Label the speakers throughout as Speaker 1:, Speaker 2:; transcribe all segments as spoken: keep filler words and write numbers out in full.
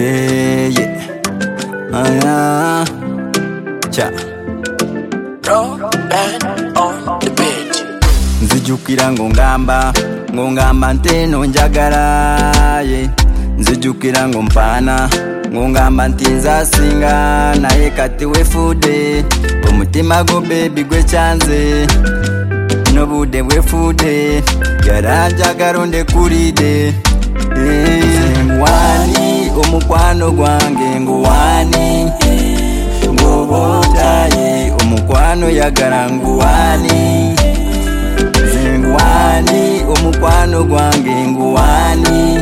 Speaker 1: Yeah, yeah. Ah, cha.
Speaker 2: Bro, band on the beat.
Speaker 1: Nzijukira ngo ngamba, ngo ngamba nteno njagala, yeah. Nzijukira ngo mpana, ngo ngamba ntinza singa, naye kati wefude, omutima go baby gwe chanze, nobude wefude, yaranjagala onde kulide. Ngwani omukwano gwange ngwani, ngobotaye omukwano yagala ngwani, ngwani omukwano gwange ngwani,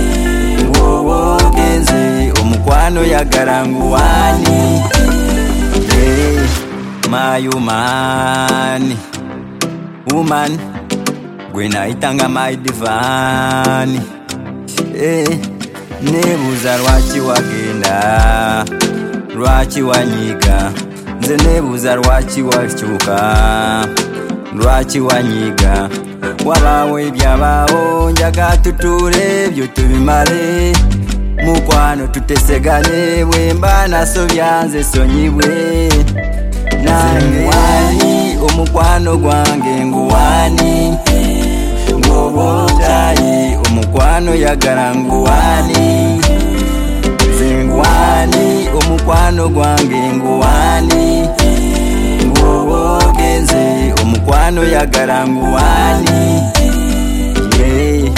Speaker 1: ngobogenze omukwano yagala ngwani. Hey, my woman, woman, gwe nayitanga my divine. Eh, nebuza lwaki wagenda, lwaki wanyiga, nze nebuza lwaki wakyuka, lwaki wanyiga. Wabaawo ebyabaawo njaga tutuule ebyo tubimale, mukwano tuteseganye, bwemba nasobya nze sonyibwe. Nange wani omukwano gwange nguwani, ngobotaye omukwano yagala nguwani, zengwani omukwano gwange nguwani, ngobogenze omukwano yagala nguwani. Yeah.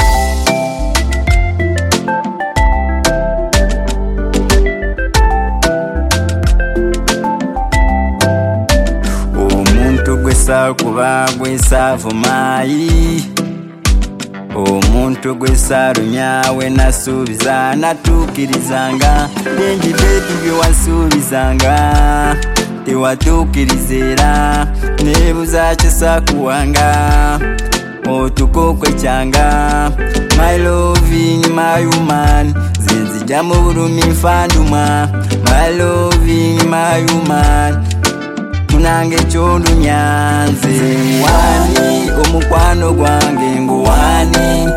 Speaker 1: Omuntu gwesa kuba gwesa vumayi, omuntu gwesalunya we nasuubiza natuukirizanga, bingi betu bye wansuubizanga tewatuukiriza, nebuza kyesakuwanga otukokwe kyanga. My loving my woman, zinzija mu bulumi nfanduma. My loving my woman, munange kyolunya nze ngwani omukwano gwange nguwani,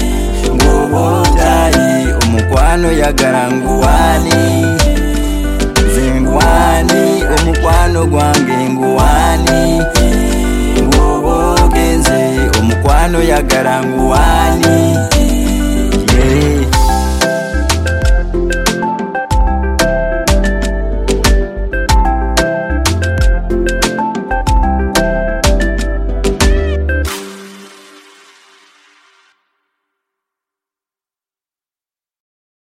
Speaker 1: ngobotaye omukwano yagala nguwani, nze ngwani omukwano gwange nguwani, ngobogenze omukwano yagala nguwani.